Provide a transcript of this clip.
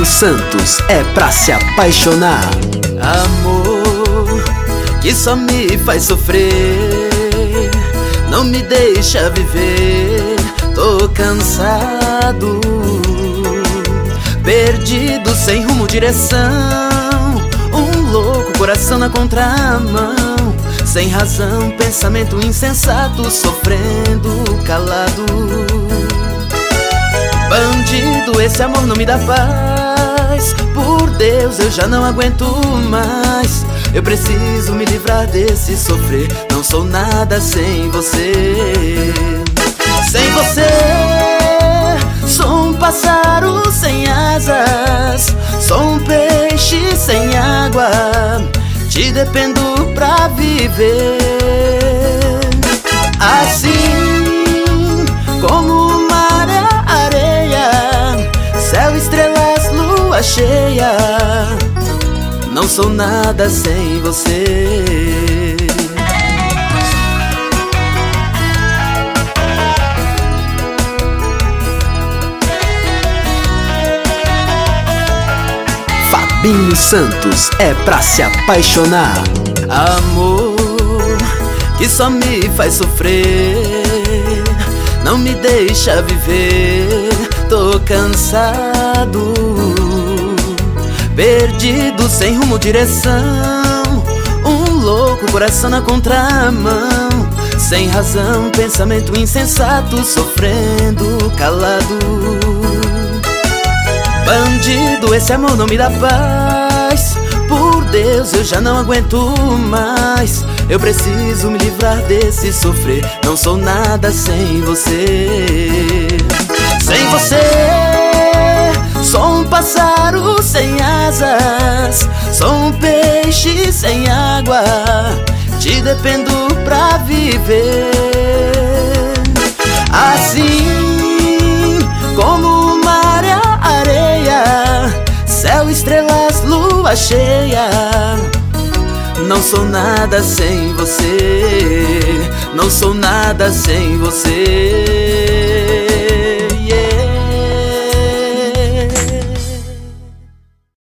Fabinho Santos, é pra se apaixonar. Amor que só me faz sofrer, não me deixa viver, tô cansado, perdido, sem rumo, direção, um louco coração na contramão, sem razão, pensamento insensato, sofrendo calado. Bandido, esse amor não me dá paz, por Deus eu já não aguento mais, eu preciso me livrar desse sofrer, não sou nada sem você. Sem você, sou um pássaro sem asas, sou um peixe sem água, te dependo pra viver. Assim como o mar é areia, céu, estrelas, lua cheia, não sou nada sem você. Fabinho Santos, é pra se apaixonar. Amor que só me faz sofrer, não me deixa viver, tô cansado, perdido, sem rumo, direção, um louco coração na contramão, sem razão, pensamento insensato, sofrendo calado. Bandido, esse amor não me dá paz, por Deus eu já não aguento mais, eu preciso me livrar desse sofrer, não sou nada sem você. Sem você, sou um pássaro sem asas, sou um peixe sem água, te dependo pra viver. Assim como o mar é areia, céu, estrelas, lua cheia, não sou nada sem você, não sou nada sem você.